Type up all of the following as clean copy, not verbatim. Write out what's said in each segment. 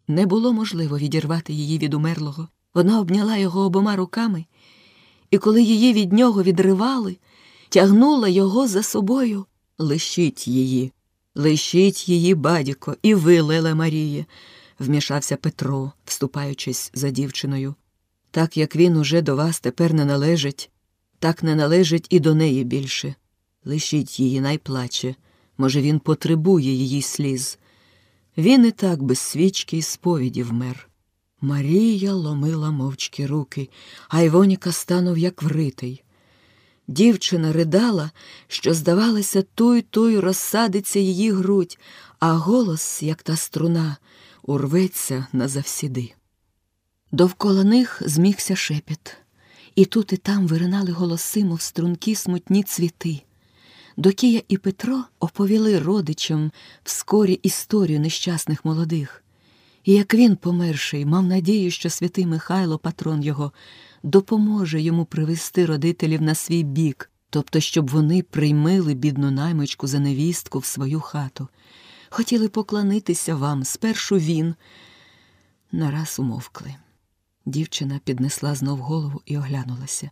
Не було можливо відірвати її від умерлого. Вона обняла його обома руками, і коли її від нього відривали, тягнула його за собою. Лишіть її, бадіко, і ви, Леле Маріє, вмішався Петро, вступаючись за дівчиною. Так, як він уже до вас тепер не належить, так не належить і до неї більше. Лишіть її, най плаче, може, він потребує її сліз. Він і так без свічки й сповіді вмер. Марія ломила мовчки руки, а Івоніка станув як вритий. Дівчина ридала, що, здавалося, туй розсадиться її грудь, а голос, як та струна, урветься назавсіди. Довкола них змігся шепіт. І тут, і там виринали голоси, мов струнки смутні цвіти. Докія і Петро оповіли родичам вскорі історію нещасних молодих. І як він, померший, мав надію, що святий Михайло, патрон його, допоможе йому привести родителів на свій бік, тобто, щоб вони приймили бідну наймичку за невістку в свою хату. Хотіли поклонитися вам, спершу він. Нараз умовкли. Дівчина піднесла знов голову і оглянулася.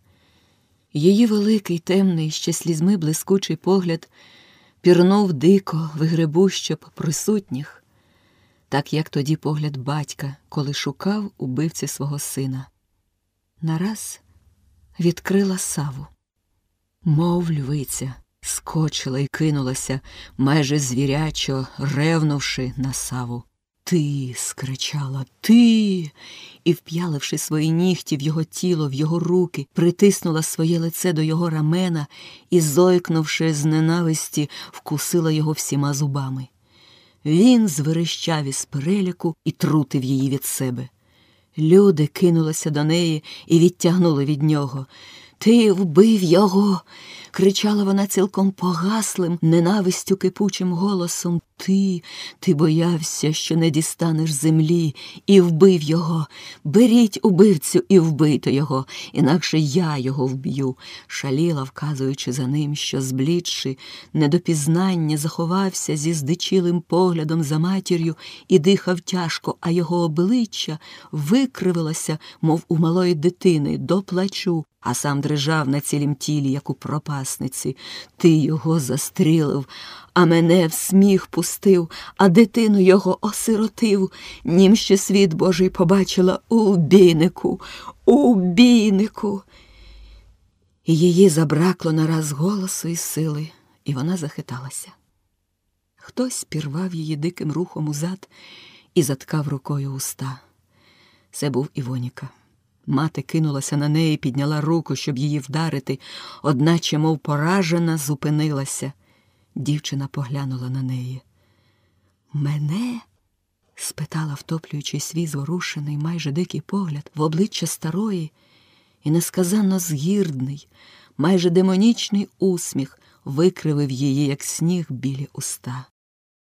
Її великий, темний, ще слізьми блискучий погляд пірнув дико, вигребущоб присутніх, так як тоді погляд батька, коли шукав убивці свого сина. Нараз відкрила Саву. Мов львиця, скочила і кинулася, майже звірячо, ревнувши на Саву. «Ти!» – скричала, «ти!» І, вп'яливши свої нігті в його тіло, в його руки, притиснула своє лице до його рамена і, зойкнувши з ненависті, вкусила його всіма зубами. Він зверещав із переляку і трутив її від себе. Люди кинулися до неї і відтягнули від нього. «Ти вбив його!» – кричала вона цілком погаслим, ненавистю кипучим голосом. Ти боявся, що не дістанеш землі, і вбив його. Беріть убивцю і вбийте його, інакше я його вб'ю», – шаліла, вказуючи за ним, що, зблідши, недопізнання заховався зі здичілим поглядом за матір'ю і дихав тяжко, а його обличчя викривилося, мов у малої дитини, до плачу, а сам дрижав на цілім тілі, як у пропасниці. «Ти його застрілив, а мене в сміх пустив, а дитину його осиротив. Нім ще світ Божий побачила у бійнику». І її забракло нараз голосу і сили, і вона захиталася. Хтось пірвав її диким рухом узад і заткав рукою уста. Це був Івоніка. Мати кинулася на неї, підняла руку, щоб її вдарити, одначе, мов поражена, зупинилася. Дівчина поглянула на неї. «Мене?» – спитала, втоплюючи свій зворушений, майже дикий погляд в обличчя старої, і несказанно згірдний, майже демонічний усміх викривив її, як сніг, білі уста.